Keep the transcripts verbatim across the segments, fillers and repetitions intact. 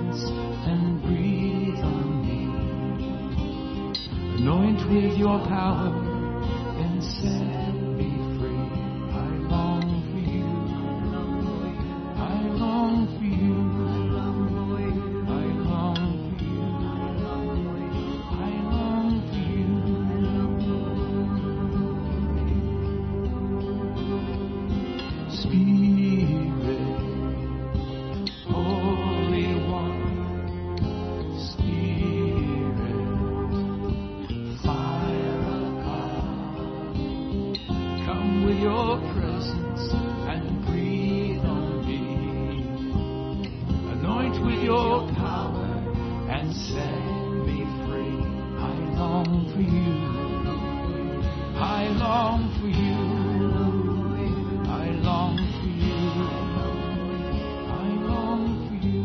presence and breathe on me. Anoint with your power and set me free. I long for you. I long for you. I long for you. I long for you. Spirit, Holy One, Spirit, fire of God, come with your presence and breathe on me. Anoint with your power and set me free. I long for you. I long for you. I long for you. I long for you.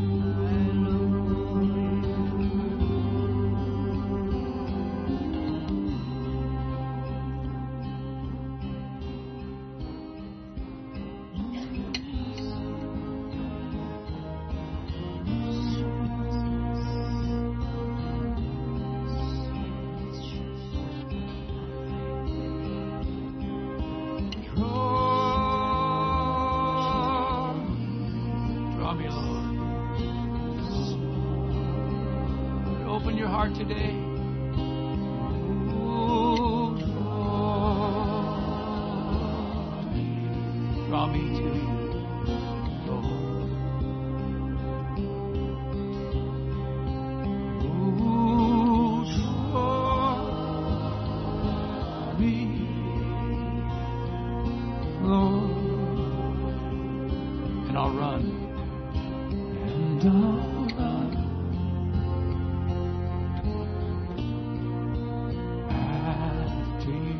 Draw me, Lord. Open your heart today. Ooh, draw me. Draw me to you, Lord. Ooh, draw me, Lord. And I'll run. And I'll run after you.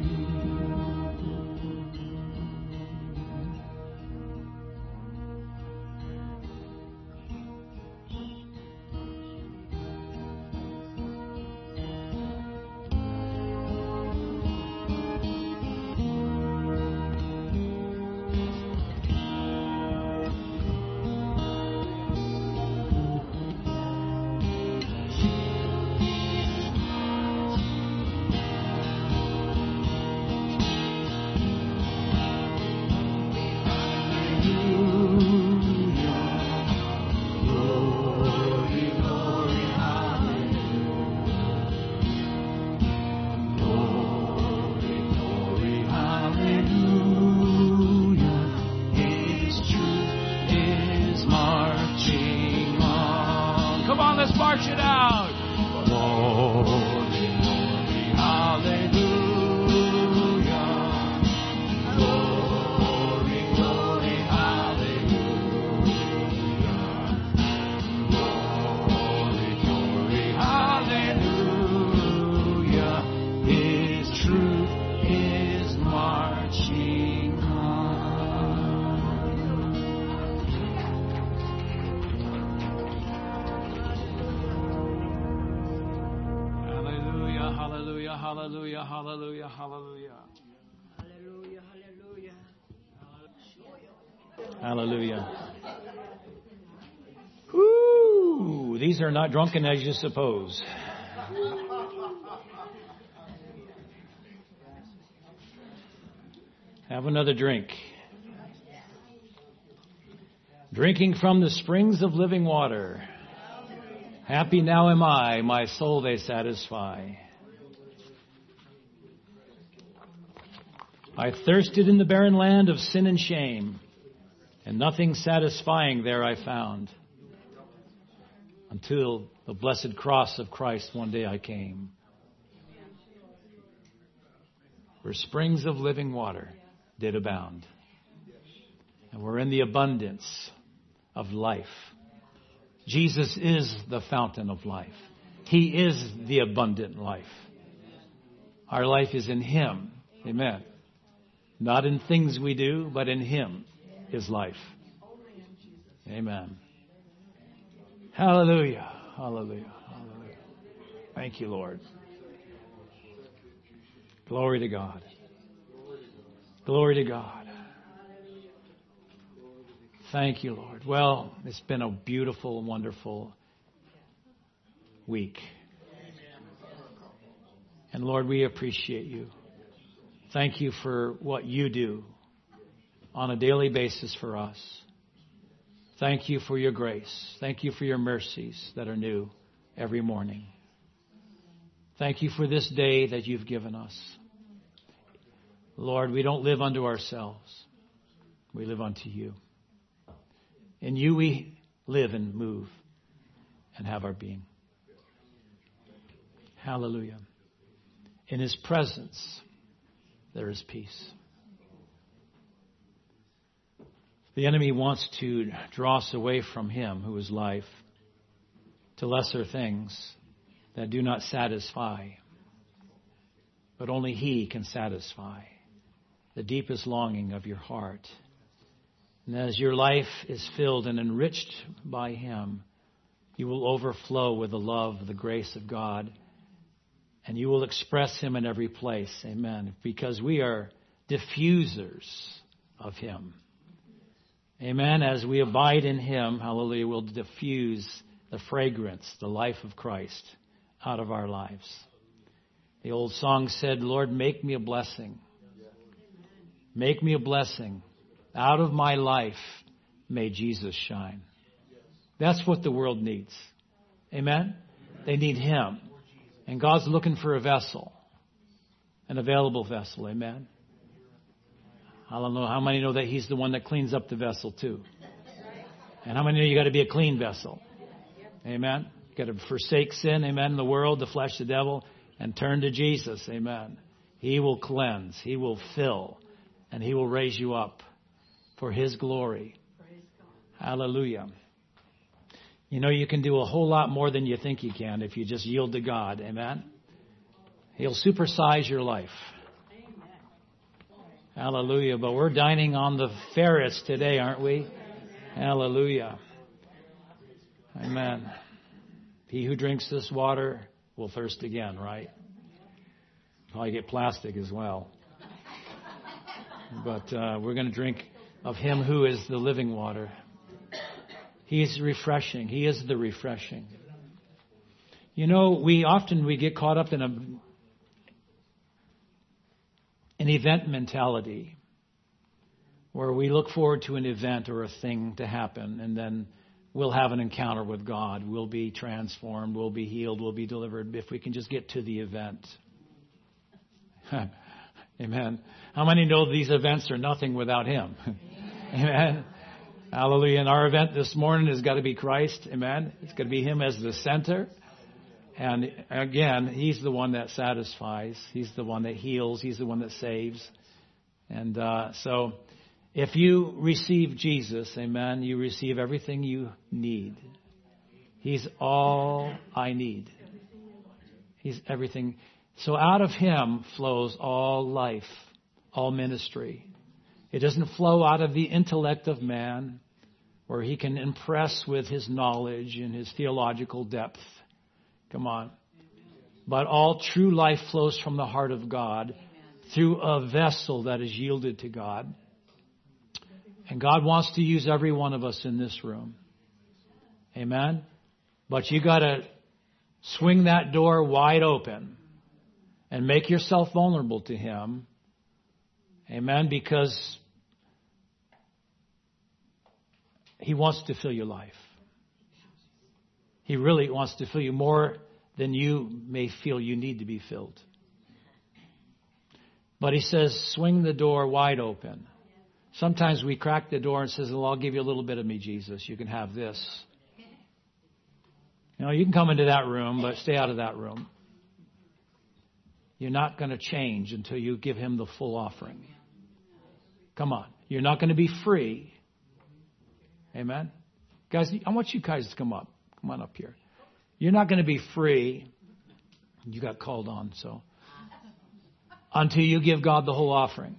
Let's march it out. Glory, glory, hallelujah. Glory, glory, hallelujah. Glory, glory, hallelujah. His truth is marching on. Hallelujah, hallelujah, hallelujah, hallelujah. Hallelujah, hallelujah. Hallelujah. Woo! These are not drunken as you suppose. Have another drink. Drinking from the springs of living water. Happy now am I, my soul they satisfy. I thirsted in the barren land of sin and shame, and nothing satisfying there I found, until the blessed cross of Christ one day I came, where springs of living water did abound, and we're in the abundance of life. Jesus is the fountain of life. He is the abundant life. Our life is in Him. Amen. Not in things we do, but in Him is life. Amen. Hallelujah. Hallelujah. Hallelujah. Thank you, Lord. Glory to God. Glory to God. Thank you, Lord. Well, it's been a beautiful, wonderful week. And Lord, we appreciate you. Thank you for what you do on a daily basis for us. Thank you for your grace. Thank you for your mercies that are new every morning. Thank you for this day that you've given us. Lord, we don't live unto ourselves. We live unto you. In you we live and move and have our being. Hallelujah. In his presence, there is peace. The enemy wants to draw us away from him, who is life, to lesser things that do not satisfy. But only he can satisfy the deepest longing of your heart. And as your life is filled and enriched by him, you will overflow with the love, the grace of God. And you will express him in every place. Amen. Because we are diffusers of him. Amen. As we abide in him, hallelujah, we'll diffuse the fragrance, the life of Christ out of our lives. The old song said, Lord, make me a blessing. Make me a blessing. Out of my life, may Jesus shine. That's what the world needs. Amen. They need him. And God's looking for a vessel, an available vessel. Amen. I don't know how many know that he's the one that cleans up the vessel too. And how many know you got to be a clean vessel? Amen. You got to forsake sin. Amen. The world, the flesh, the devil, and turn to Jesus. Amen. He will cleanse. He will fill. And he will raise you up for his glory. Hallelujah. You know, you can do a whole lot more than you think you can if you just yield to God. Amen. He'll supersize your life. Hallelujah. But we're dining on the ferrets today, aren't we? Hallelujah. Amen. He who drinks this water will thirst again, right? Probably get plastic as well. But uh, we're going to drink of him who is the living water. He is refreshing. He is the refreshing. You know, we often we get caught up in a an event mentality where we look forward to an event or a thing to happen, and then we'll have an encounter with God. We'll be transformed. We'll be healed. We'll be delivered if we can just get to the event. Amen. How many know these events are nothing without him? Amen. Hallelujah. And our event this morning has got to be Christ. Amen. It's got to be him as the center. And again, he's the one that satisfies. He's the one that heals. He's the one that saves. And uh, so if you receive Jesus, amen, you receive everything you need. He's all I need. He's everything. So out of him flows all life, all ministry. It doesn't flow out of the intellect of man, where he can impress with his knowledge and his theological depth. Come on. But all true life flows from the heart of God through a vessel that is yielded to God. And God wants to use every one of us in this room. Amen. But you got to swing that door wide open and make yourself vulnerable to him. Amen. Because he wants to fill your life. He really wants to fill you more than you may feel you need to be filled. But he says, swing the door wide open. Sometimes we crack the door and says, well, I'll give you a little bit of me, Jesus. You can have this. You know, you can come into that room, but stay out of that room. You're not going to change until you give him the full offering. Come on. You're not going to be free. Amen. Guys, I want you guys to come up. Come on up here. You're not going to be free. You got called on, so. Until you give God the whole offering.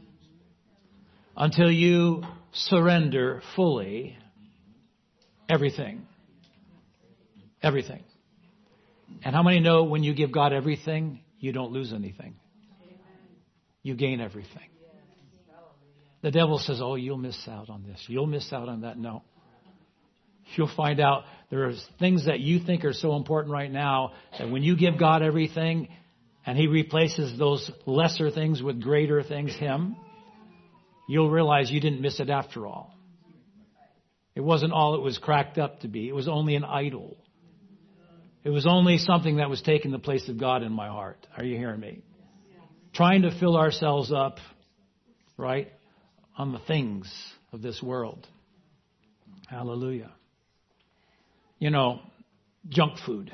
Until you surrender fully everything. Everything. And how many know when you give God everything, you don't lose anything? You gain everything. The devil says, oh, you'll miss out on this. You'll miss out on that. No. you'll find out there are things that you think are so important right now that when you give God everything and He replaces those lesser things with greater things, Him, you'll realize you didn't miss it after all. It wasn't all it was cracked up to be. It was only an idol. It was only something that was taking the place of God in my heart. Are you hearing me? Trying to fill ourselves up, right, on the things of this world. Hallelujah. You know, junk food.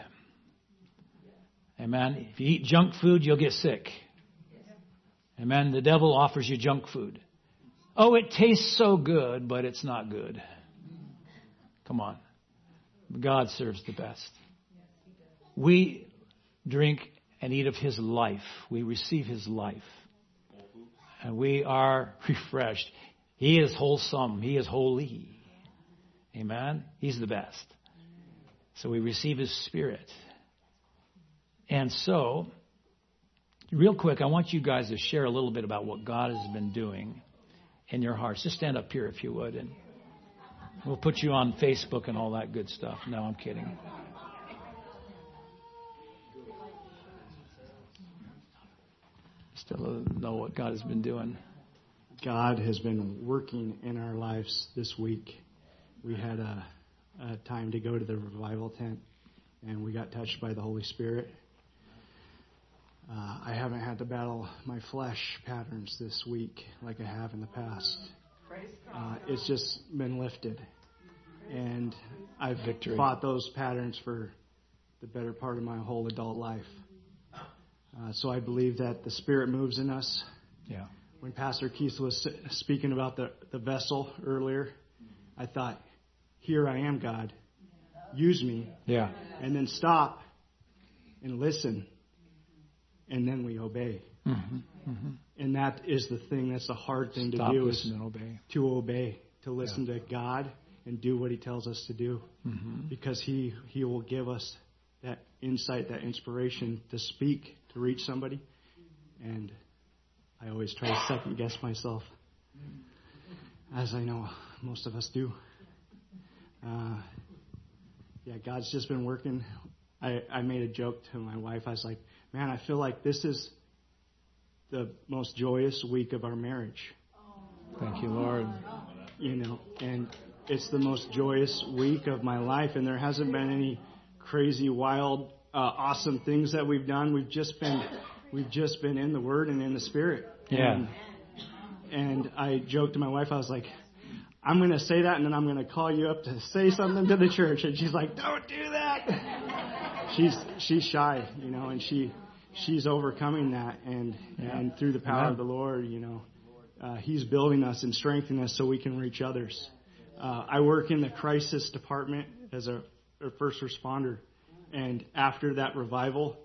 Amen. If you eat junk food, you'll get sick. Amen. The devil offers you junk food. Oh, it tastes so good, but it's not good. Come on. God serves the best. We drink and eat of His life. We receive His life. And we are refreshed. He is wholesome. He is holy. Amen. He's the best. So we receive His Spirit. And so, real quick, I want you guys to share a little bit about what God has been doing in your hearts. Just stand up here if you would. And we'll put you on Facebook and all that good stuff. No, I'm kidding. Still know what God has been doing. God has been working in our lives this week. We had a, a time to go to the revival tent, and we got touched by the Holy Spirit. Uh, I haven't had to battle my flesh patterns this week like I have in the past. Uh, it's just been lifted. And I've Victory. fought those patterns for the better part of my whole adult life. Uh, so I believe that the Spirit moves in us. Yeah. When Pastor Keith was speaking about the, the vessel earlier, I thought, here I am, God. Use me. Yeah. And then stop and listen. And then we obey. Mm-hmm. Mm-hmm. And that is the thing that's the hard thing Stop, to do listen, is and obey. to obey, to listen Yeah. to God and do what He tells us to do. Mm-hmm. Because He He will give us that insight, that inspiration to speak, to reach somebody. And I always try to second guess myself, as I know most of us do. Uh, yeah, God's just been working. I, I made a joke to my wife. I was like, man, I feel like this is the most joyous week of our marriage. Thank you, Lord. You know, and it's the most joyous week of my life, and there hasn't been any crazy, wild, uh, awesome things that we've done. We've just been, we've just been in the Word and in the Spirit. Yeah. And, and I joked to my wife, I was like, I'm going to say that, and then I'm going to call you up to say something to the church. And she's like, don't do that. She's she's shy, you know, and she she's overcoming that, and Yeah. and through the power Amen. of the Lord, you know, uh, He's building us and strengthening us so we can reach others. Uh, I work in the crisis department as a, a first responder, and after that revival,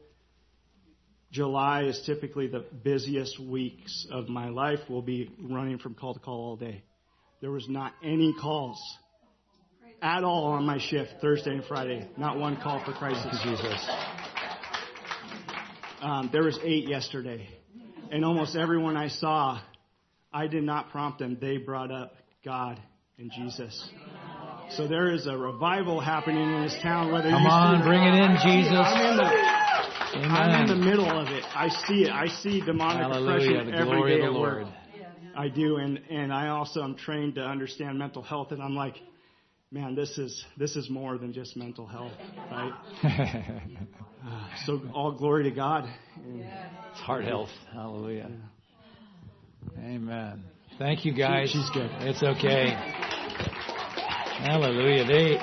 July is typically the busiest weeks of my life. We'll be running from call to call all day. There was not any calls at all on my shift Thursday and Friday. Not one call for crisis. Thank you, Jesus. Um, there was eight yesterday. And almost everyone I saw, I did not prompt them. They brought up God and Jesus. So there is a revival happening in this town. Whether Come you on, see bring it in, Jesus. I'm in the, I'm in the Amen. middle of it. I see it. I see demonic Hallelujah. oppression The every glory day of the at work. Lord. I do, and, and I also am trained to understand mental health, and I'm like, man, this is this is more than just mental health, right? Uh, so all glory to God. And, It's heart health. Hallelujah. Amen. Thank you, guys. She's good. It's okay. Hallelujah. They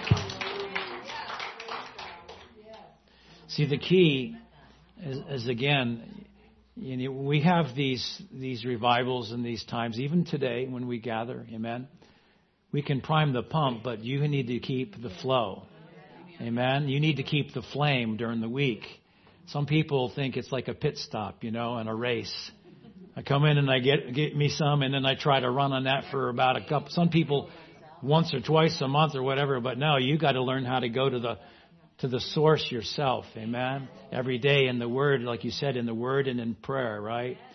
see the key is, is again. You know, we have these these revivals and these times, even today when we gather, amen. We can prime the pump, but you need to keep the flow, amen. You need to keep the flame during the week. Some people think it's like a pit stop, you know, and a race. I come in and I get get me some, and then I try to run on that for about a couple. Some people once or twice a month or whatever, but no, you got to learn how to go to the to the source yourself, amen. Every day in the Word, like you said, in the Word and in prayer, right?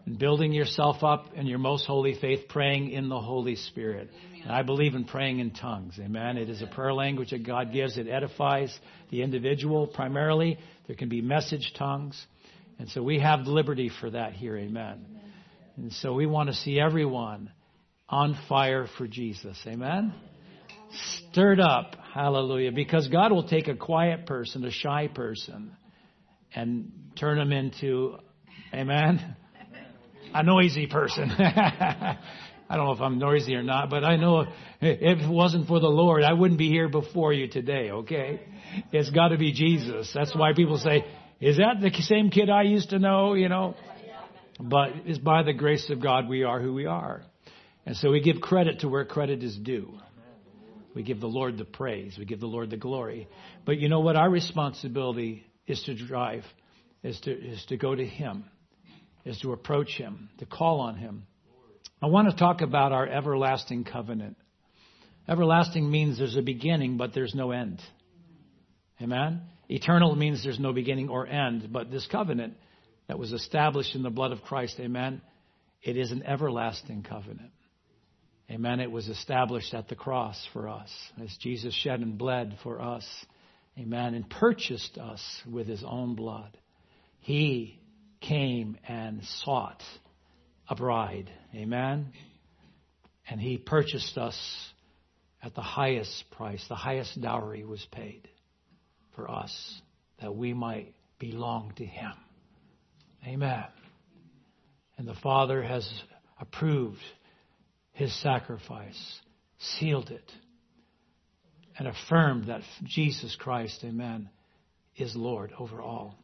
and building yourself up in your most holy faith, praying in the Holy Spirit. And I believe in praying in tongues. Amen. It is a prayer language that God gives. It edifies the individual primarily. There can be message tongues. And so we have liberty for that here. Amen. And so we want to see everyone on fire for Jesus. Amen. Stirred up. Hallelujah. Because God will take a quiet person, a shy person, and turn them into, amen, a noisy person. I don't know if I'm noisy or not, but I know if it wasn't for the Lord, I wouldn't be here before you today, okay? It's got to be Jesus. That's why people say, is that the same kid I used to know, you know? But it's by the grace of God we are who we are. And so we give credit to where credit is due. We give the Lord the praise. We give the Lord the glory. But you know what? Our responsibility is to drive, is to, is to go to Him, is to approach Him, to call on Him. I want to talk about our everlasting covenant. Everlasting means there's a beginning, but there's no end. Amen? Eternal means there's no beginning or end. But this covenant that was established in the blood of Christ, amen, it is an everlasting covenant. Amen? It was established at the cross for us as Jesus shed and bled for us. Amen? And purchased us with His own blood. He came and sought a bride. Amen? And He purchased us at the highest price. The highest dowry was paid for us that we might belong to Him. Amen. And the Father has approved His sacrifice, sealed it, and affirmed that Jesus Christ, amen, is Lord over all.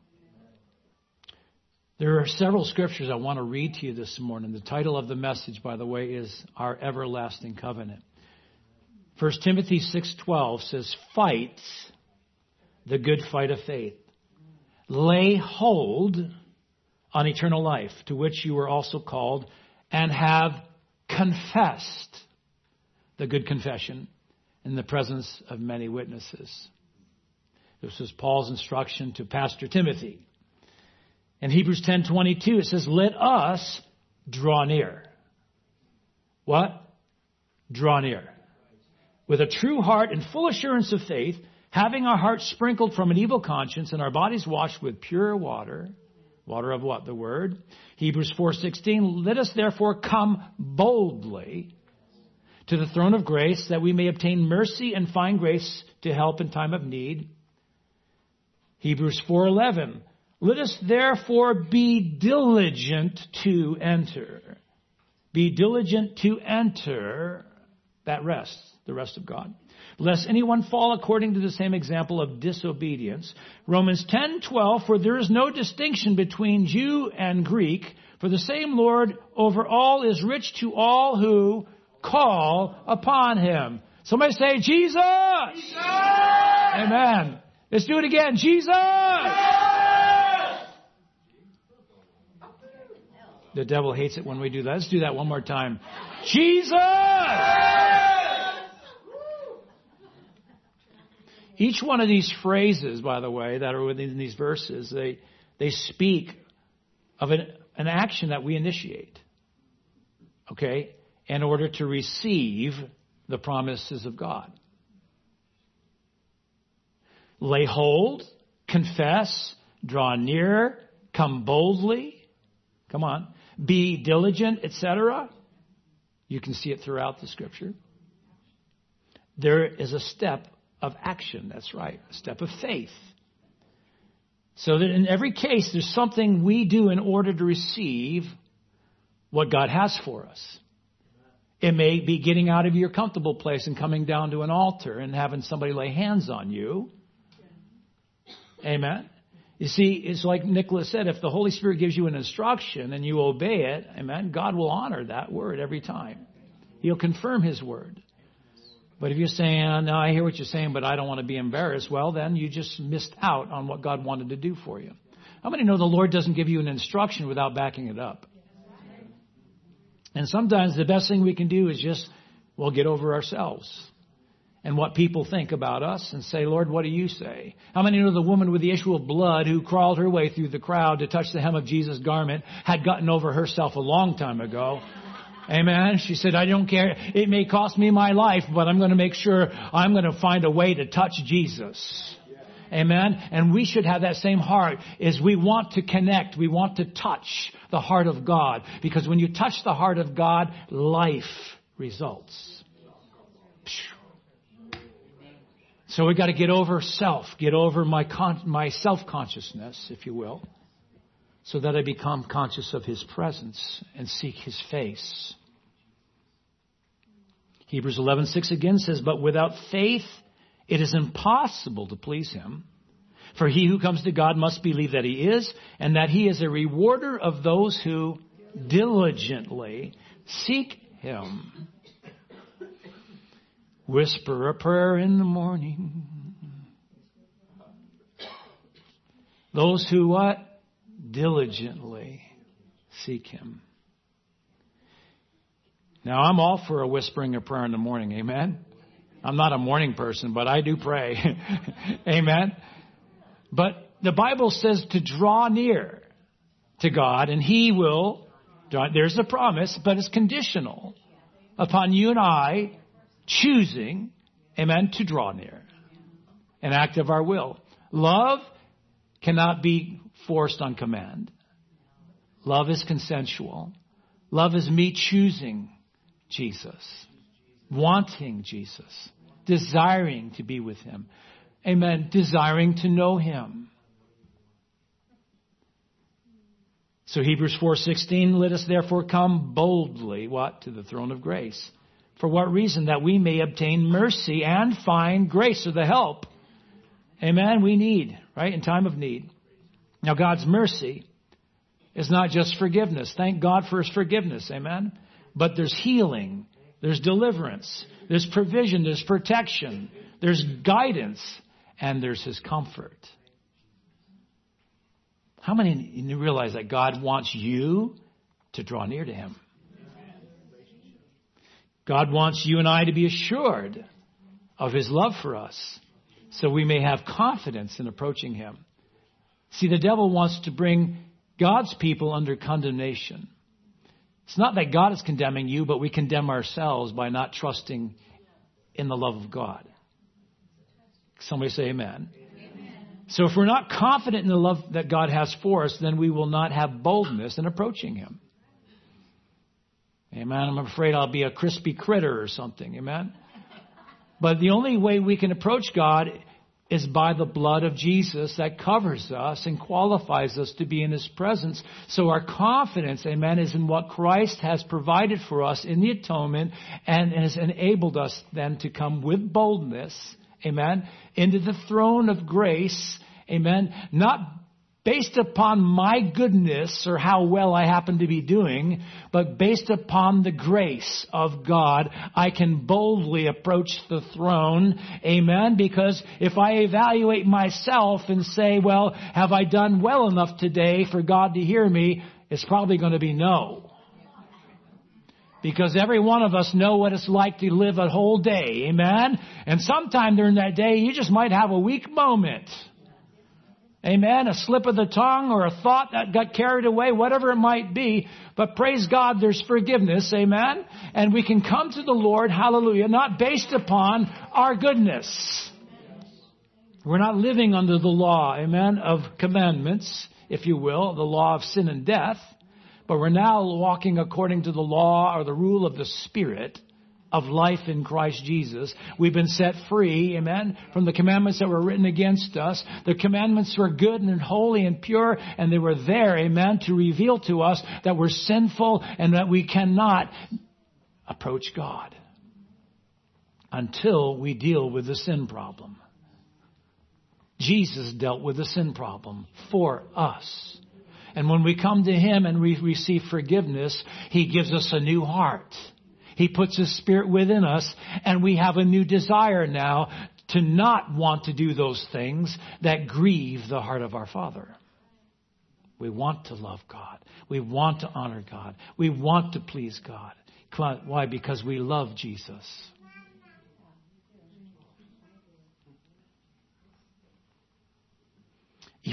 There are several scriptures I want to read to you this morning. The title of the message, by the way, is Our Everlasting Covenant. First Timothy six twelve says, fight the good fight of faith. Lay hold on eternal life, to which you were also called, and have confessed the good confession in the presence of many witnesses. This is Paul's instruction to Pastor Timothy. In Hebrews ten twenty-two, it says, let us draw near. What? Draw near. With a true heart and full assurance of faith, having our hearts sprinkled from an evil conscience and our bodies washed with pure water. Water of what? The Word. Hebrews four sixteen, let us therefore come boldly to the throne of grace that we may obtain mercy and find grace to help in time of need. Hebrews four eleven, let us therefore be diligent to enter. Be diligent to enter that rest, the rest of God. Lest anyone fall according to the same example of disobedience. Romans ten twelve, for there is no distinction between Jew and Greek, for the same Lord over all is rich to all who call upon Him. Somebody say, Jesus! Jesus! Amen. Let's do it again. Jesus! The devil hates it when we do that. Let's do that one more time. Jesus! Each one of these phrases, by the way, that are within these verses, they they speak of an, an action that we initiate, okay, in order to receive the promises of God. Lay hold, confess, draw near, come boldly, come on, be diligent, et cetera. You can see it throughout the Scripture. There is a step of action. That's right. A step of faith. So that in every case, there's something we do in order to receive what God has for us. It may be getting out of your comfortable place and coming down to an altar and having somebody lay hands on you. Amen. You see, it's like Nicholas said, if the Holy Spirit gives you an instruction and you obey it, amen, God will honor that word every time. He'll confirm His word. But if you're saying, oh, no, I hear what you're saying, but I don't want to be embarrassed, well, then you just missed out on what God wanted to do for you. How many know the Lord doesn't give you an instruction without backing it up? And sometimes the best thing we can do is just, well, get over ourselves and what people think about us and say, Lord, what do you say? How many know the woman with the issue of blood who crawled her way through the crowd to touch the hem of Jesus' garment had gotten over herself a long time ago? Amen. She said, I don't care. It may cost me my life, but I'm going to make sure I'm going to find a way to touch Jesus. Amen. And we should have that same heart, is we want to connect. We want to touch the heart of God. Because when you touch the heart of God, life results. So we got to get over self, get over my con- my self-consciousness, if you will, so that I become conscious of His presence and seek His face. Hebrews eleven six again says, but without faith, it is impossible to please Him. For he who comes to God must believe that He is, and that He is a rewarder of those who diligently seek Him. Whisper a prayer in the morning. Those who what? Diligently seek Him. Now, I'm all for a whispering a prayer in the morning. Amen? I'm not a morning person, but I do pray. Amen? But the Bible says to draw near to God, and He will draw. There's a promise, but it's conditional upon you and I choosing, amen, to draw near. An act of our will. Love cannot be forced on command. Love is consensual. Love is me choosing Jesus, wanting Jesus, desiring to be with Him. Amen. Desiring to know Him. So Hebrews four sixteen, let us therefore come boldly, what? To the throne of grace. For what reason? That we may obtain mercy and find grace, or the help. Amen. We need, right? In time of need. Now God's mercy is not just forgiveness. Thank God for His forgiveness. Amen. But there's healing. There's deliverance. There's provision. There's protection. There's guidance. And there's His comfort. How many realize that God wants you to draw near to Him? God wants you and I to be assured of His love for us, so we may have confidence in approaching Him. See, the devil wants to bring God's people under condemnation. It's not that God is condemning you, but we condemn ourselves by not trusting in the love of God. Somebody say amen. Amen. So if we're not confident in the love that God has for us, then we will not have boldness in approaching Him. Amen. I'm afraid I'll be a crispy critter or something. Amen. But the only way we can approach God is by the blood of Jesus that covers us and qualifies us to be in His presence. So our confidence, amen, is in what Christ has provided for us in the atonement, and has enabled us then to come with boldness, amen, into the throne of grace, amen, not based upon my goodness or how well I happen to be doing, but based upon the grace of God, I can boldly approach the throne, amen, because if I evaluate myself and say, well, have I done well enough today for God to hear me, it's probably going to be no. Because every one of us know what it's like to live a whole day, amen? And sometime during that day, you just might have a weak moment. Amen. A slip of the tongue or a thought that got carried away, whatever it might be. But praise God, there's forgiveness. Amen. And we can come to the Lord, hallelujah, not based upon our goodness. We're not living under the law, amen, of commandments, if you will, the law of sin and death. But we're now walking according to the law or the rule of the Spirit of life in Christ Jesus. We've been set free, amen, from the commandments that were written against us. The commandments were good and holy and pure, and they were there, amen, to reveal to us that we're sinful and that we cannot approach God until we deal with the sin problem. Jesus dealt with the sin problem for us. And when we come to Him and we receive forgiveness, He gives us a new heart. He puts His Spirit within us, and we have a new desire now to not want to do those things that grieve the heart of our Father. We want to love God. We want to honor God. We want to please God. Why? Because we love Jesus.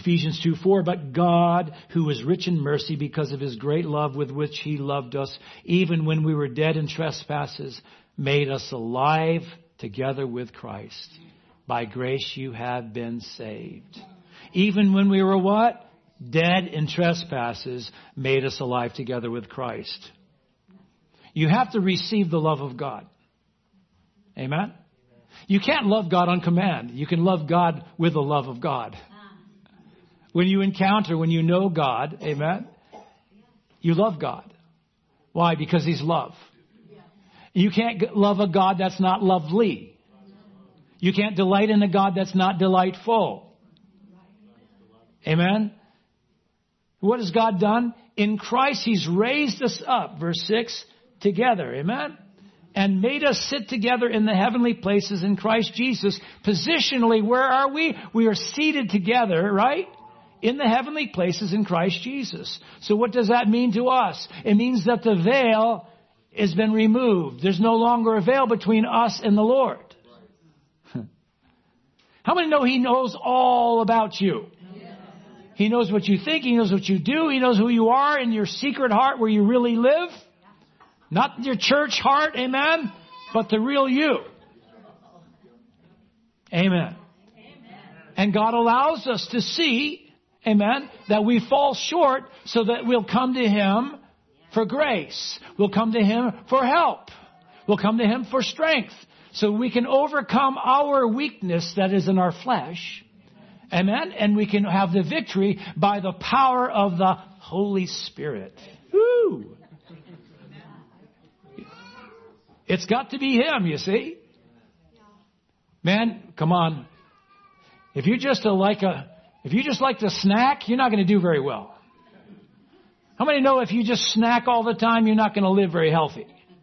Ephesians two four, but God, who is rich in mercy because of his great love with which he loved us, even when we were dead in trespasses, made us alive together with Christ. By grace you have been saved. Even when we were what? Dead in trespasses, made us alive together with Christ. You have to receive the love of God. Amen? You can't love God on command. You can love God with the love of God. When you encounter, when you know God, amen, you love God. Why? Because he's love. You can't love a God that's not lovely. You can't delight in a God that's not delightful. Amen? What has God done? In Christ, he's raised us up, verse six, together. Amen? And made us sit together in the heavenly places in Christ Jesus. Positionally, where are we? We are seated together, right? In the heavenly places in Christ Jesus. So what does that mean to us? It means that the veil has been removed. There's no longer a veil between us and the Lord. How many know he knows all about you? He knows what you think. He knows what you do. He knows who you are in your secret heart where you really live. Not your church heart, amen, but the real you. Amen. And God allows us to see, amen, that we fall short so that we'll come to him for grace. We'll come to him for help. We'll come to him for strength. So we can overcome our weakness that is in our flesh. Amen. And we can have the victory by the power of the Holy Spirit. Woo! It's got to be him, you see. Man, come on. If you just a, like a, if you just like to snack, you're not going to do very well. How many know if you just snack all the time, you're not going to live very healthy?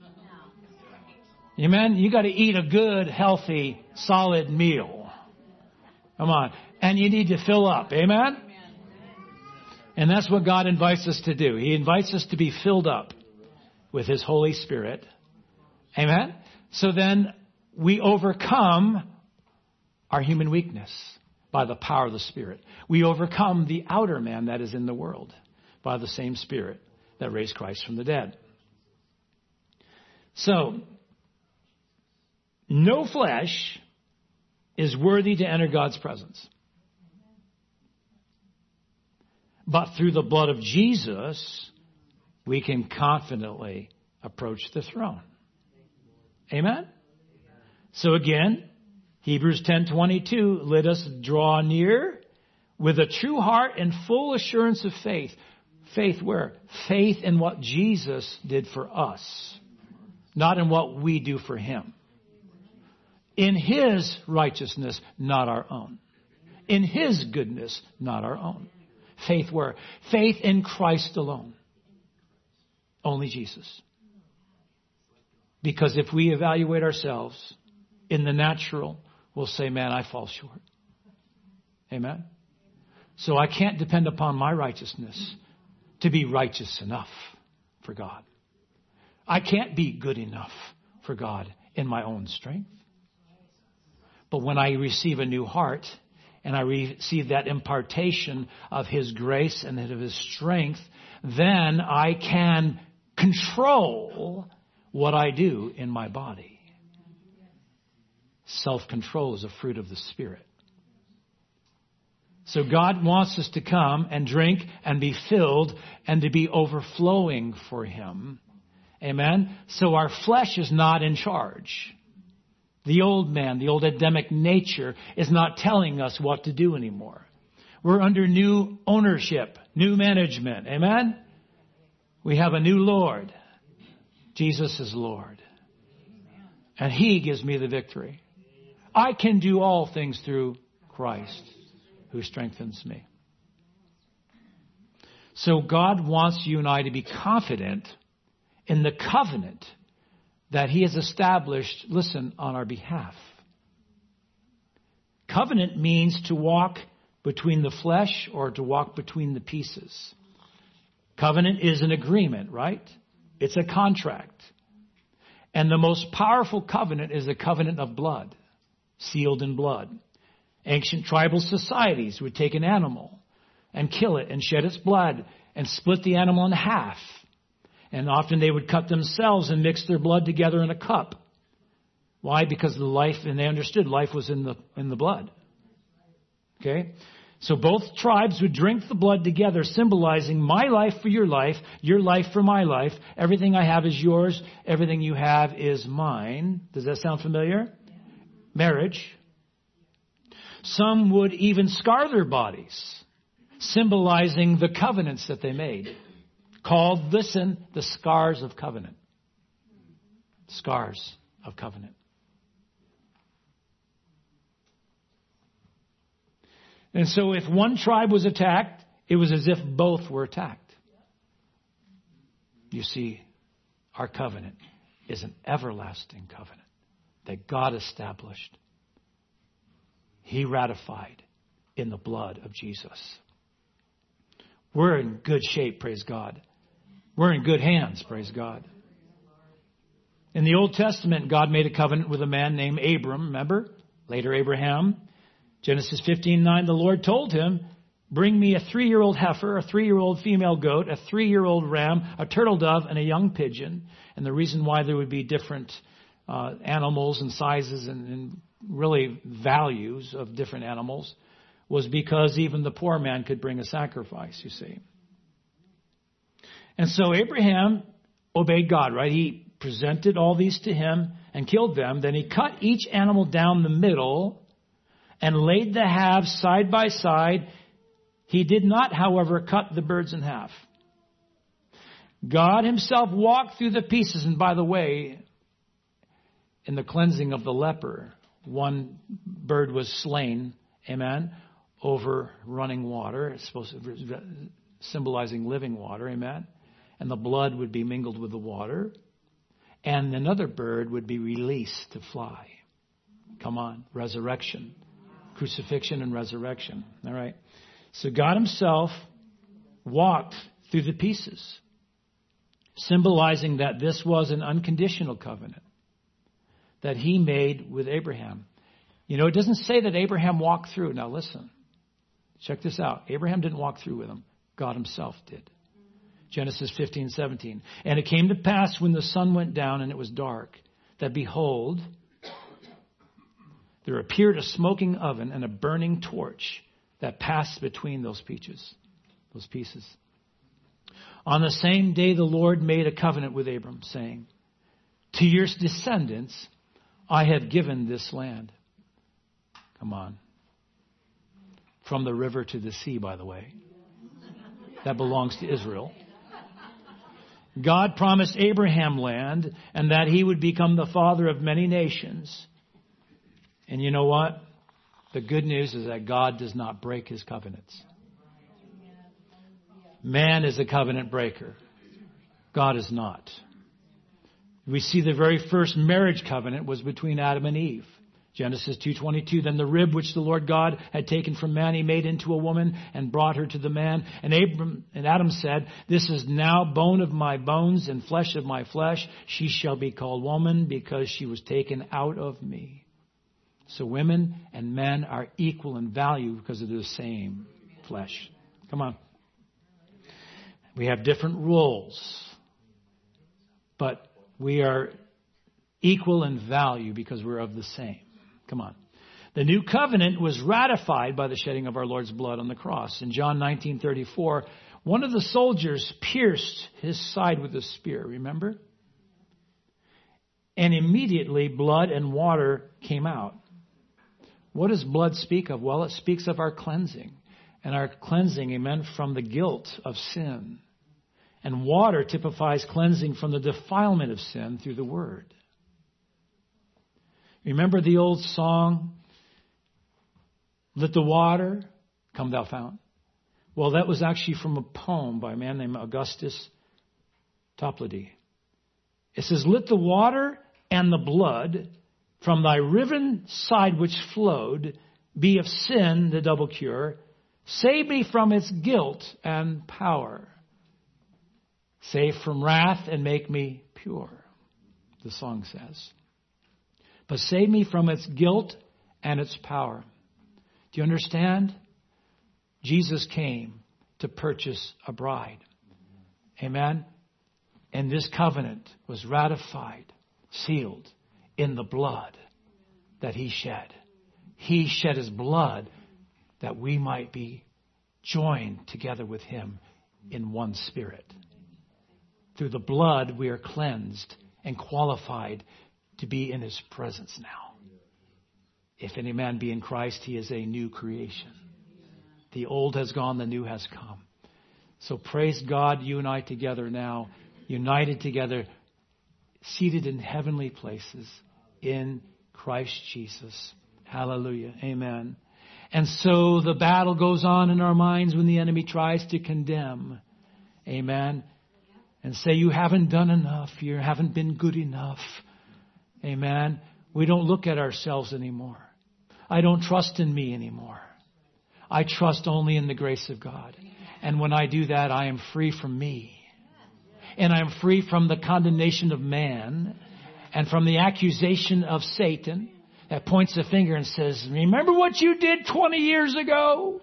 Amen. You got to eat a good, healthy, solid meal. Come on. And you need to fill up. Amen. And that's what God invites us to do. He invites us to be filled up with his Holy Spirit. Amen. So then we overcome our human weakness by the power of the Spirit. We overcome the outer man that is in the world by the same Spirit that raised Christ from the dead. So, no flesh is worthy to enter God's presence. But through the blood of Jesus, we can confidently approach the throne. Amen? So again, Hebrews ten twenty-two, let us draw near with a true heart and full assurance of faith. Faith where? Faith in what Jesus did for us, not in what we do for him. In his righteousness, not our own. In his goodness, not our own. Faith where? Faith in Christ alone. Only Jesus. Because if we evaluate ourselves in the natural, we'll say, man, I fall short. Amen? So I can't depend upon my righteousness to be righteous enough for God. I can't be good enough for God in my own strength. But when I receive a new heart and I receive that impartation of his grace and of his strength, then I can control what I do in my body. Self-control is a fruit of the Spirit. So God wants us to come and drink and be filled and to be overflowing for him. Amen? So our flesh is not in charge. The old man, the old Adamic nature is not telling us what to do anymore. We're under new ownership, new management. Amen? We have a new Lord. Jesus is Lord. And he gives me the victory. I can do all things through Christ who strengthens me. So God wants you and I to be confident in the covenant that he has established, listen, on our behalf. Covenant means to walk between the flesh or to walk between the pieces. Covenant is an agreement, right? It's a contract. And the most powerful covenant is the covenant of blood, sealed in blood. Ancient tribal societies would take an animal, and kill it and shed its blood and split the animal in half. And often they would cut themselves and mix their blood together in a cup. Why? Because the life, and they understood life was in the in the blood. Okay? So both tribes would drink the blood together, symbolizing my life for your life, your life for my life. Everything I have is yours. Everything you have is mine. Does that sound familiar? Marriage. Some would even scar their bodies, symbolizing the covenants that they made. Called, listen, the scars of covenant. Scars of covenant. And so if one tribe was attacked, it was as if both were attacked. You see, our covenant is an everlasting covenant that God established. He ratified in the blood of Jesus. We're in good shape, praise God. We're in good hands, praise God. In the Old Testament, God made a covenant with a man named Abram, remember? Later Abraham. Genesis fifteen nine, the Lord told him, bring me a three-year-old heifer, a three-year-old female goat, a three-year-old ram, a turtle dove, and a young pigeon. And the reason why there would be different uh, animals and sizes and, and really values of different animals was because even the poor man could bring a sacrifice, you see. And so Abraham obeyed God, right? He presented all these to him and killed them. Then he cut each animal down the middle and laid the halves side by side. He did not, however, cut the birds in half. God himself walked through the pieces. And by the way, in the cleansing of the leper, one bird was slain, amen, over running water. It's supposed to symbolizing living water, amen. And the blood would be mingled with the water. And another bird would be released to fly. Come on, resurrection. Crucifixion and resurrection. All right. So God himself walked through the pieces, symbolizing that this was an unconditional covenant that he made with Abraham. You know, it doesn't say that Abraham walked through. Now listen, check this out. Abraham didn't walk through with him. God himself did. Genesis fifteen seventeen. And it came to pass when the sun went down and it was dark, that behold, there appeared a smoking oven and a burning torch that passed between those pieces, those pieces. On the same day, the Lord made a covenant with Abram, saying, to your descendants, I have given this land. Come on. From the river to the sea, by the way. That belongs to Israel. God promised Abraham land and that he would become the father of many nations. And you know what? The good news is that God does not break his covenants. Man is a covenant breaker. God is not. We see the very first marriage covenant was between Adam and Eve. Genesis two twenty-two, then the rib which the Lord God had taken from man, he made into a woman and brought her to the man. And Abram and Adam said, this is now bone of my bones and flesh of my flesh. She shall be called woman because she was taken out of me. So women and men are equal in value because of the same flesh. Come on. We have different roles, but we are equal in value because we're of the same. Come on. The new covenant was ratified by the shedding of our Lord's blood on the cross. In John nineteen thirty-four, one of the soldiers pierced his side with a spear, remember? And immediately blood and water came out. What does blood speak of? Well, it speaks of our cleansing. And our cleansing, amen, from the guilt of sin. And water typifies cleansing from the defilement of sin through the word. Remember the old song, let the water come thou fount? Well, that was actually from a poem by a man named Augustus Toplady. It says, let the water and the blood from thy riven side which flowed be of sin the double cure. Save me from its guilt and power. Save from wrath and make me pure, the song says. But save me from its guilt and its power. Do you understand? Jesus came to purchase a bride. Amen? And this covenant was ratified, sealed in the blood that he shed. He shed his blood that we might be joined together with him in one spirit. Through the blood, we are cleansed and qualified to be in his presence now. If any man be in Christ, he is a new creation. The old has gone, the new has come. So praise God, you and I together now, united together, seated in heavenly places in Christ Jesus. Hallelujah. Amen. And so the battle goes on in our minds when the enemy tries to condemn. Amen. And say, you haven't done enough. You haven't been good enough. Amen. We don't look at ourselves anymore. I don't trust in me anymore. I trust only in the grace of God. And when I do that, I am free from me. And I am free from the condemnation of man and from the accusation of Satan that points the finger and says, remember what you did twenty years ago?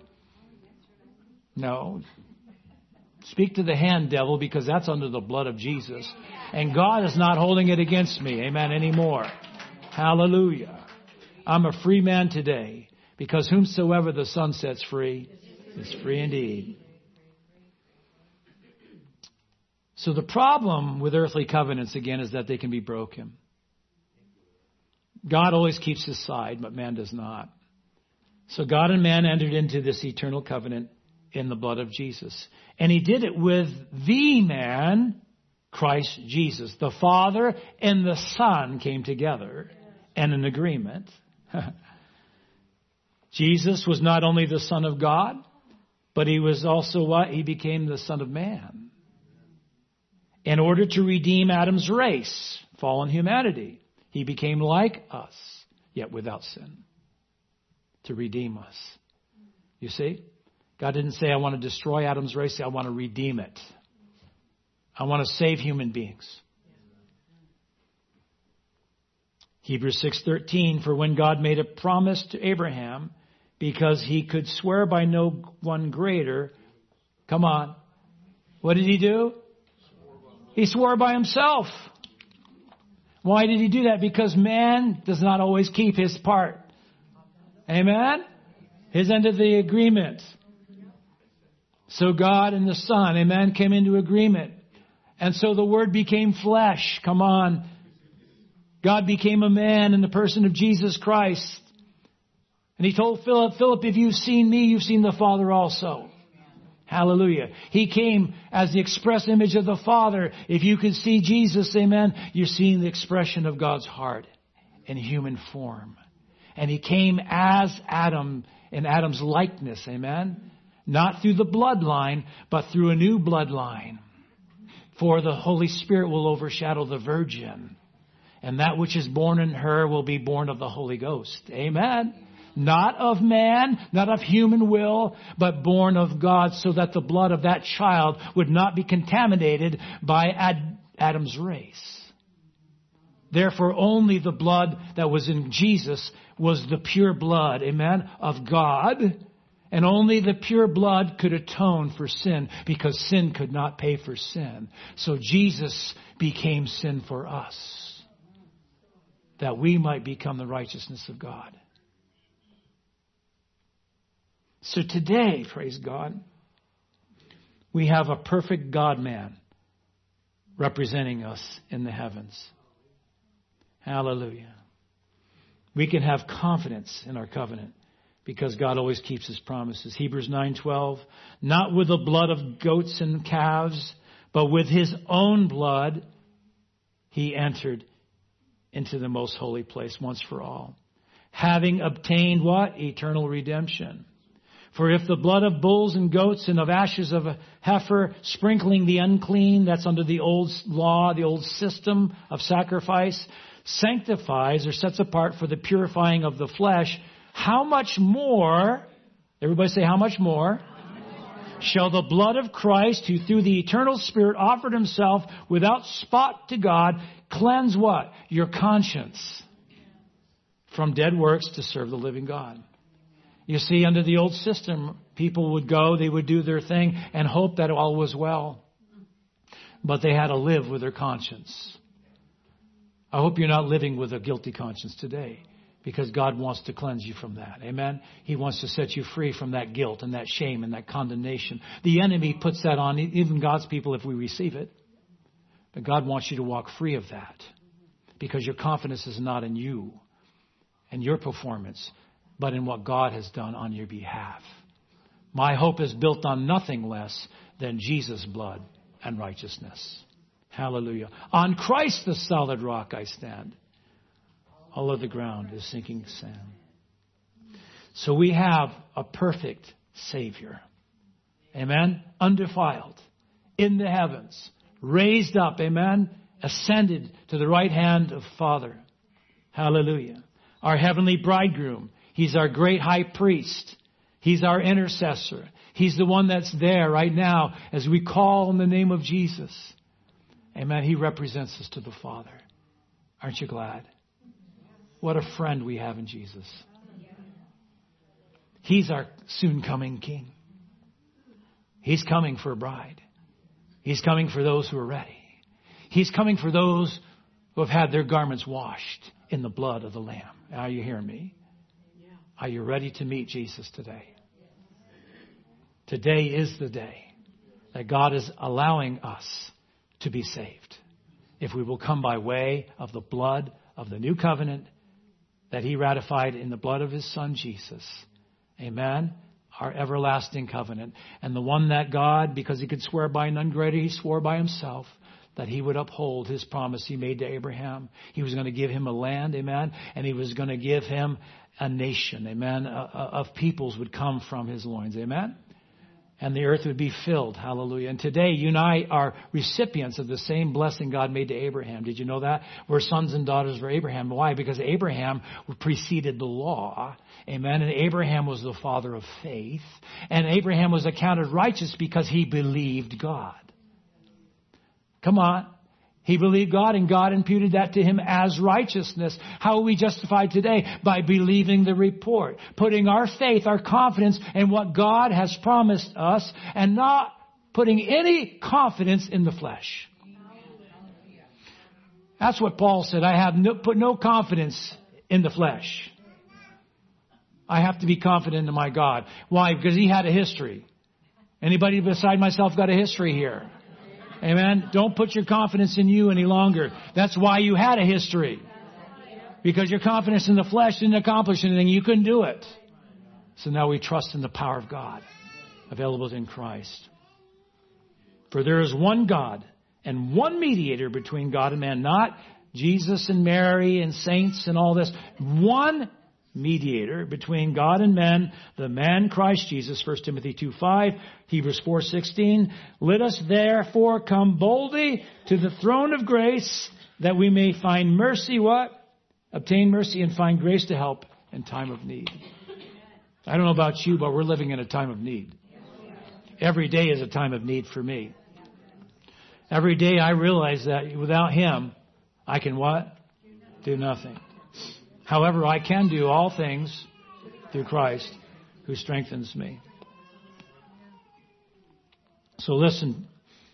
No. Speak to the hand, devil, because that's under the blood of Jesus. And God is not holding it against me, amen, anymore. Hallelujah. I'm a free man today, because whomsoever the Son sets free is free indeed. So the problem with earthly covenants, again, is that they can be broken. God always keeps his side, but man does not. So God and man entered into this eternal covenant in the blood of Jesus. And he did it with the man, Christ Jesus. The Father and the Son came together in an agreement. Jesus was not only the Son of God, but he was also what? He became the Son of Man. In order to redeem Adam's race, fallen humanity, he became like us, yet without sin, to redeem us. You see? God didn't say, I want to destroy Adam's race. I want to redeem it. I want to save human beings. Hebrews six thirteen, for when God made a promise to Abraham, because he could swear by no one greater, come on, what did he do? He swore by himself. Why did he do that? Because man does not always keep his part. Amen? His end of the agreement. So God and the Son, amen, came into agreement. And so the Word became flesh. Come on. God became a man in the person of Jesus Christ. And he told Philip, Philip, if you've seen me, you've seen the Father also. Hallelujah. He came as the express image of the Father. If you could see Jesus, amen, you're seeing the expression of God's heart in human form. And he came as Adam in Adam's likeness, amen. Not through the bloodline, but through a new bloodline. For the Holy Spirit will overshadow the virgin. And that which is born in her will be born of the Holy Ghost. Amen. Not of man, not of human will, but born of God, so that the blood of that child would not be contaminated by Ad- Adam's race. Therefore, only the blood that was in Jesus was the pure blood, amen, of God. And only the pure blood could atone for sin, because sin could not pay for sin. So Jesus became sin for us, that we might become the righteousness of God. So today, praise God, we have a perfect God-man representing us in the heavens. Hallelujah. We can have confidence in our covenant because God always keeps his promises. Hebrews nine twelve, not with the blood of goats and calves, but with his own blood, he entered into the most holy place once for all, having obtained what? Eternal redemption. For if the blood of bulls and goats and of ashes of a heifer, sprinkling the unclean, that's under the old law, the old system of sacrifice, sanctifies or sets apart for the purifying of the flesh, how much more, everybody say how much more, shall the blood of Christ, who through the eternal Spirit offered himself without spot to God, cleanse what? Your conscience from dead works to serve the living God. You see, under the old system, people would go, they would do their thing and hope that all was well. But they had to live with their conscience. I hope you're not living with a guilty conscience today, because God wants to cleanse you from that. Amen? He wants to set you free from that guilt and that shame and that condemnation. The enemy puts that on even God's people if we receive it. But God wants you to walk free of that, because your confidence is not in you and your performance, but in what God has done on your behalf. My hope is built on nothing less than Jesus' blood and righteousness. Hallelujah. On Christ the solid rock I stand. All of the ground is sinking sand. So we have a perfect Savior. Amen. Undefiled. In the heavens. Raised up. Amen. Ascended to the right hand of Father. Hallelujah. Our heavenly bridegroom. He's our great high priest. He's our intercessor. He's the one that's there right now as we call in the name of Jesus. Amen. He represents us to the Father. Aren't you glad? What a friend we have in Jesus. He's our soon coming King. He's coming for a bride. He's coming for those who are ready. He's coming for those who have had their garments washed in the blood of the Lamb. Are you hearing me? Are you ready to meet Jesus today? Today is the day that God is allowing us to be saved. If we will come by way of the blood of the new covenant that He ratified in the blood of His Son Jesus. Amen. Our everlasting covenant. And the one that God, because He could swear by none greater, He swore by Himself that He would uphold His promise He made to Abraham. He was going to give him a land. Amen. And He was going to give him a nation. Amen. Of peoples would come from his loins. Amen. And the earth would be filled. Hallelujah. And today, you and I are recipients of the same blessing God made to Abraham. Did you know that? We're sons and daughters of Abraham. Why? Because Abraham preceded the law. Amen. And Abraham was the father of faith. And Abraham was accounted righteous because he believed God. Come on. He believed God, and God imputed that to him as righteousness. How are we justified today? By believing the report. Putting our faith, our confidence in what God has promised us, and not putting any confidence in the flesh. That's what Paul said. I have no, put no confidence in the flesh. I have to be confident in my God. Why? Because he had a history. Anybody beside myself got a history here? Amen. Don't put your confidence in you any longer. That's why you had a history. Because your confidence in the flesh didn't accomplish anything. You couldn't do it. So now we trust in the power of God available in Christ. For there is one God and one mediator between God and man. Not Jesus and Mary and saints and all this. One mediator between God and men, the man Christ Jesus. First Timothy two five, Hebrews four sixteen. Let us therefore come boldly to the throne of grace, that we may find mercy, what? Obtain mercy and find grace to help in time of need. I don't know about you, but we're living in a time of need. Every day is a time of need for me. Every day I realize that without Him, I can what? Do nothing. However, I can do all things through Christ who strengthens me. So listen,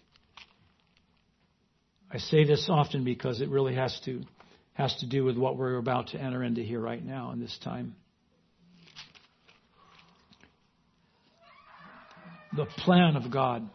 I say this often because it really has to has to do with what we're about to enter into here right now in this time. The plan of God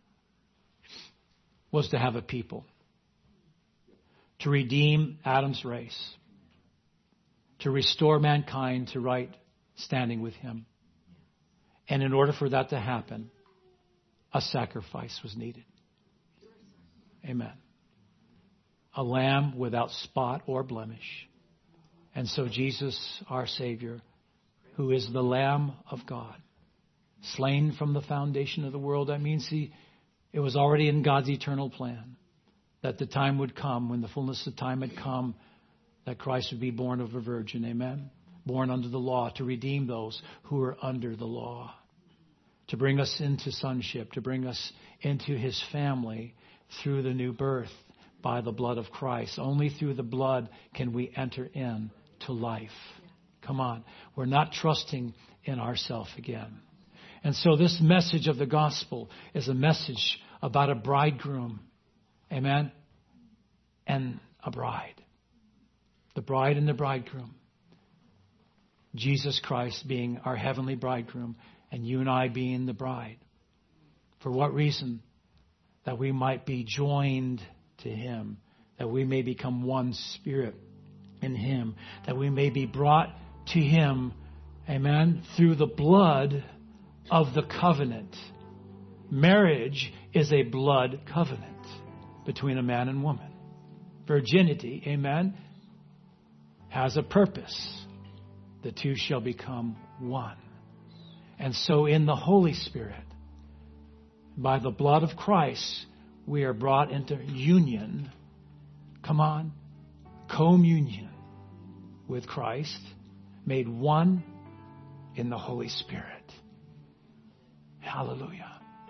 was to have a people, to redeem Adam's race, to restore mankind to right standing with Him. And in order for that to happen, a sacrifice was needed. Amen. A lamb without spot or blemish. And so Jesus, our Savior, who is the Lamb of God, slain from the foundation of the world, that means he, it was already in God's eternal plan that the time would come, when the fullness of time had come, that Christ would be born of a virgin. Amen. Born under the law to redeem those who are under the law. To bring us into sonship. To bring us into His family through the new birth by the blood of Christ. Only through the blood can we enter in to life. Come on. We're not trusting in ourselves again. And so this message of the gospel is a message about a bridegroom. Amen? And a bride. The bride and the bridegroom. Jesus Christ being our heavenly bridegroom and you and I being the bride. For what reason? That we might be joined to Him. That we may become one spirit in Him. That we may be brought to Him, amen, through the blood of the covenant. Marriage is a blood covenant between a man and woman. Virginity, amen, has a purpose. The two shall become one. And so in the Holy Spirit, by the blood of Christ, we are brought into union. Come on. Communion with Christ, made one in the Holy Spirit. Hallelujah.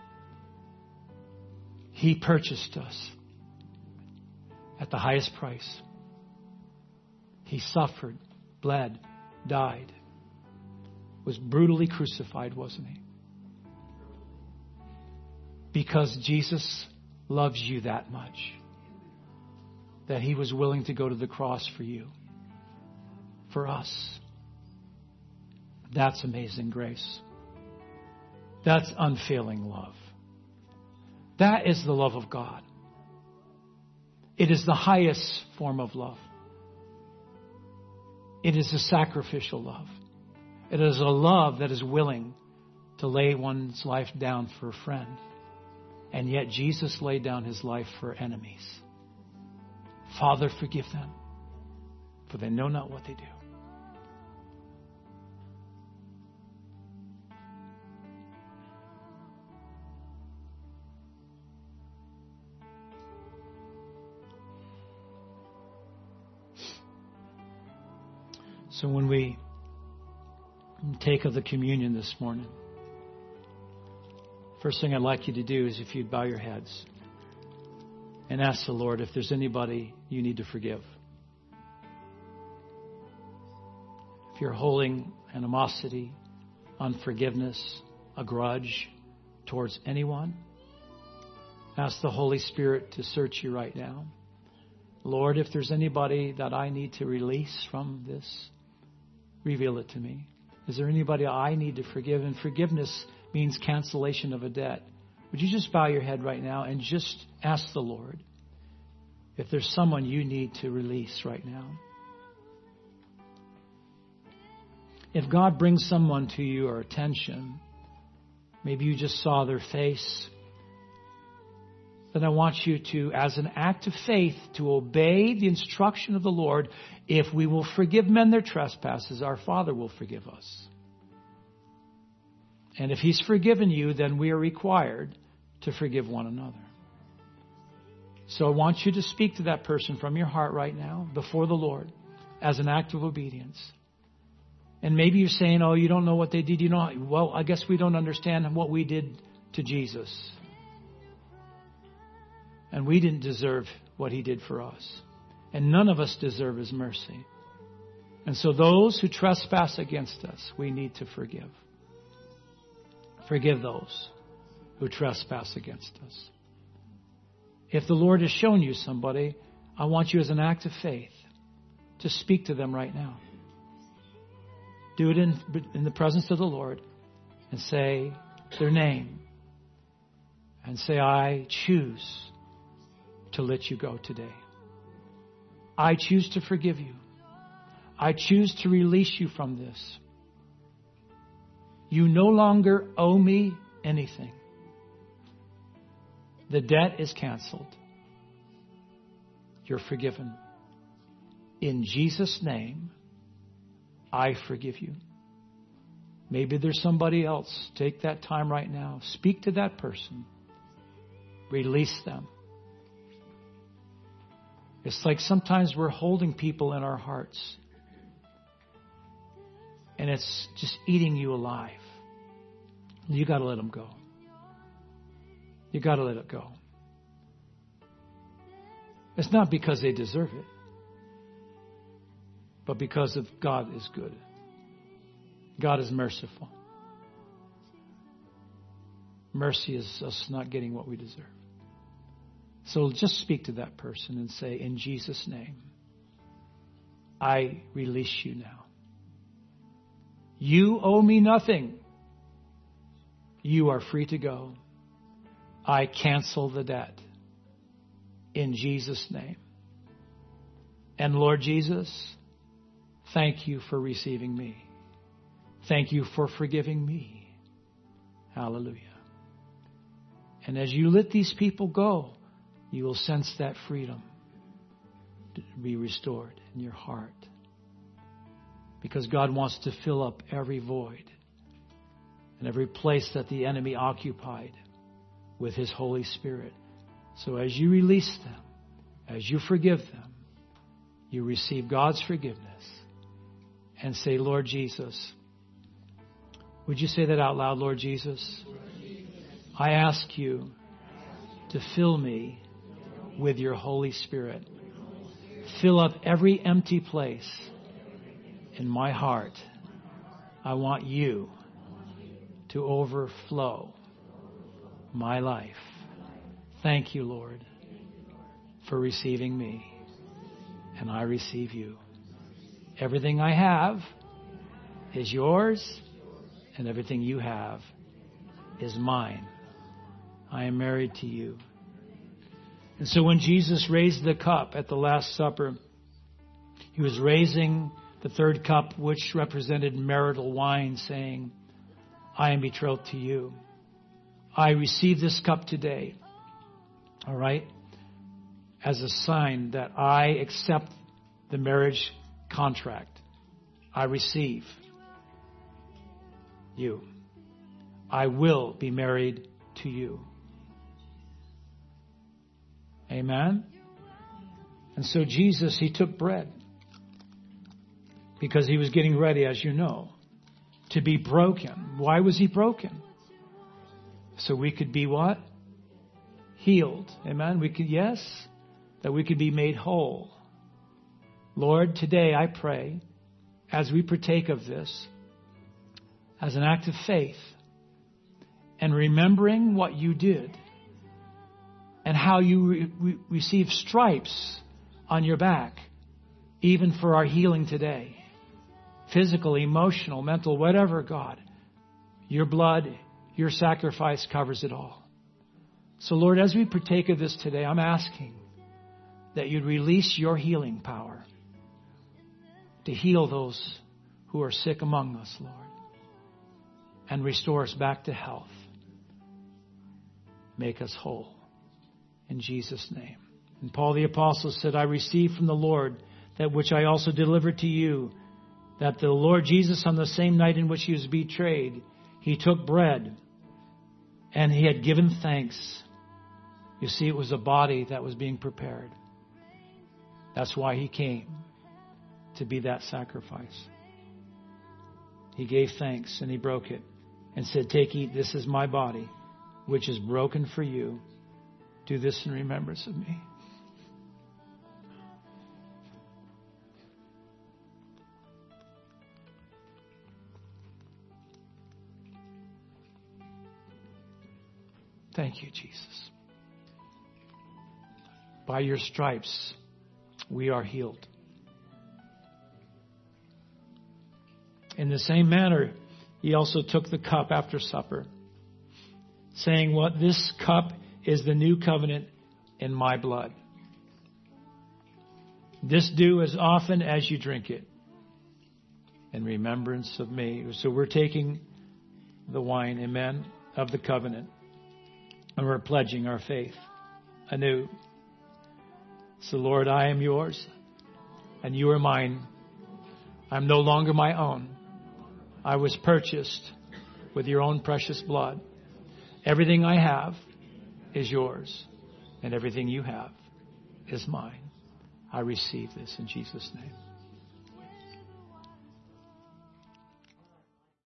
He purchased us at the highest price. He suffered, bled, died, was brutally crucified, wasn't He? Because Jesus loves you that much, that He was willing to go to the cross for you, for us. That's amazing grace. That's unfailing love. That is the love of God. It is the highest form of love. It is a sacrificial love. It is a love that is willing to lay one's life down for a friend. And yet Jesus laid down His life for enemies. Father, forgive them, for they know not what they do. So when we take of the communion this morning, first thing I'd like you to do is if you'd bow your heads and ask the Lord if there's anybody you need to forgive. If you're holding animosity, unforgiveness, a grudge towards anyone, ask the Holy Spirit to search you right now. Lord, if there's anybody that I need to release from this, reveal it to me. Is there anybody I need to forgive? And forgiveness means cancellation of a debt. Would you just bow your head right now and just ask the Lord if there's someone you need to release right now? If God brings someone to you or attention, maybe you just saw their face, then I want you to, as an act of faith, to obey the instruction of the Lord. If we will forgive men their trespasses, our Father will forgive us. And if He's forgiven you, then we are required to forgive one another. So I want you to speak to that person from your heart right now before the Lord as an act of obedience. And maybe you're saying, oh, you don't know what they did. You know, well, I guess we don't understand what we did to Jesus. And we didn't deserve what He did for us. And none of us deserve His mercy. And so those who trespass against us, we need to forgive. Forgive those who trespass against us. If the Lord has shown you somebody, I want you as an act of faith to speak to them right now. Do it in, in the presence of the Lord and say their name. And say, I choose to let you go today. I choose to forgive you. I choose to release you from this. You no longer owe me anything. The debt is canceled. You're forgiven. In Jesus' name, I forgive you. Maybe there's somebody else. Take that time right now. Speak to that person. Release them. It's like sometimes we're holding people in our hearts. And it's just eating you alive. You got to let them go. You got to let it go. It's not because they deserve it, but because of God is good. God is merciful. Mercy is us not getting what we deserve. So just speak to that person and say, in Jesus' name, I release you now. You owe me nothing. You are free to go. I cancel the debt in Jesus' name. And Lord Jesus, thank you for receiving me. Thank you for forgiving me. Hallelujah. And as you let these people go, you will sense that freedom to be restored in your heart. Because God wants to fill up every void and every place that the enemy occupied with His Holy Spirit. So as you release them, as you forgive them, you receive God's forgiveness and say, Lord Jesus. Would you say that out loud, Lord Jesus? I ask you to fill me with your Holy Spirit. Fill up every empty place in my heart. I want you to overflow my life. Thank you, Lord, for receiving me. And I receive you. Everything I have is yours, and everything you have is mine. I am married to you. And so when Jesus raised the cup at the Last Supper, He was raising the third cup, which represented marital wine, saying, I am betrothed to you. I receive this cup today, all right, as a sign that I accept the marriage contract. I receive you. I will be married to you. Amen? And so Jesus, He took bread because He was getting ready, as you know, to be broken. Why was He broken? So we could be what? Healed. Amen? We could, yes, that we could be made whole. Lord, today I pray, as we partake of this, as an act of faith, and remembering what you did, and how you re- re- received stripes on your back, even for our healing today. Physical, emotional, mental, whatever, God. Your blood, your sacrifice covers it all. So Lord, as we partake of this today, I'm asking that you'd release your healing power to heal those who are sick among us, Lord, and restore us back to health. Make us whole. In Jesus' name. And Paul the Apostle said, I received from the Lord that which I also delivered to you, that the Lord Jesus, on the same night in which He was betrayed, He took bread and He had given thanks. You see, it was a body that was being prepared. That's why He came, to be that sacrifice. He gave thanks and He broke it and said, take, eat, this is my body, which is broken for you. Do this in remembrance of me. Thank you, Jesus. By your stripes, we are healed. In the same manner, He also took the cup after supper, saying, what this cup is the new covenant in my blood. This do as often as you drink it in remembrance of me. So we're taking the wine, amen, of the covenant, and we're pledging our faith anew. So Lord, I am yours and you are mine. I'm no longer my own. I was purchased with your own precious blood. Everything I have is yours, and everything you have is mine. I receive this in Jesus' name.